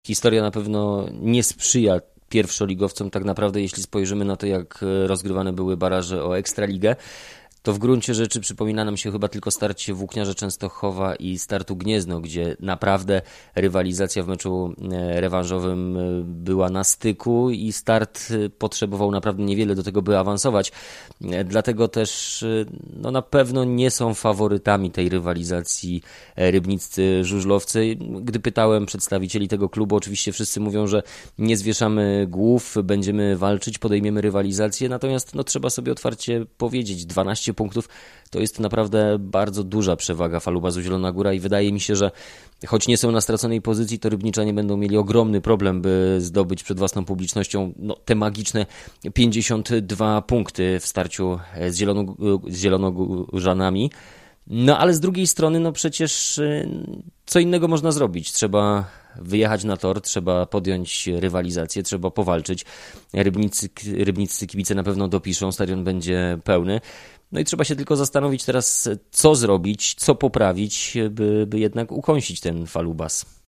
historia na pewno nie sprzyja pierwszoligowcom. Tak naprawdę, jeśli spojrzymy na to, jak rozgrywane były baraże o Ekstraligę, to w gruncie rzeczy przypomina nam się chyba tylko starcie Włókniarza Częstochowa i Startu Gniezno, gdzie naprawdę rywalizacja w meczu rewanżowym była na styku i Start potrzebował naprawdę niewiele do tego, by awansować. Dlatego też na pewno nie są faworytami tej rywalizacji rybniccy żużlowcy. Gdy pytałem przedstawicieli tego klubu, oczywiście wszyscy mówią, że nie zwieszamy głów, będziemy walczyć, podejmiemy rywalizację, natomiast trzeba sobie otwarcie powiedzieć, 12 punktów to jest naprawdę bardzo duża przewaga Falubazu Zielona Góra i wydaje mi się, że choć nie są na straconej pozycji, to Rybniczanie będą mieli ogromny problem, by zdobyć przed własną publicznością te magiczne 52 punkty w starciu z Zielonogórzanami. Ale z drugiej strony, przecież co innego można zrobić? Trzeba wyjechać na tor, trzeba podjąć rywalizację, trzeba powalczyć. Rybniccy kibice na pewno dopiszą, stadion będzie pełny. I trzeba się tylko zastanowić teraz, co zrobić, co poprawić, by jednak ukąsić ten Falubas.